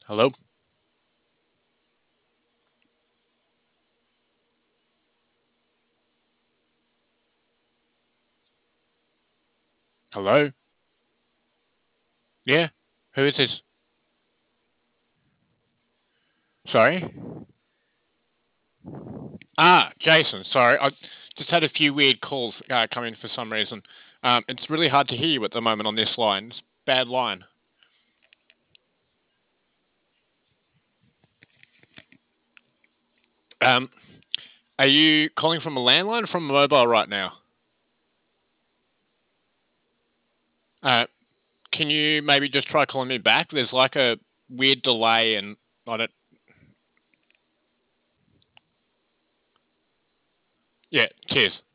Hello? Hello? Yeah? Who is this? Sorry? Ah, Jason. Sorry. I just had a few weird calls come in for some reason. It's really hard to hear you at the moment on this line. It's a bad line. Um, are you calling from a landline or from a mobile right now? Uh, can you maybe just try calling me back? There's like a weird delay and I don't. Yeah, cheers.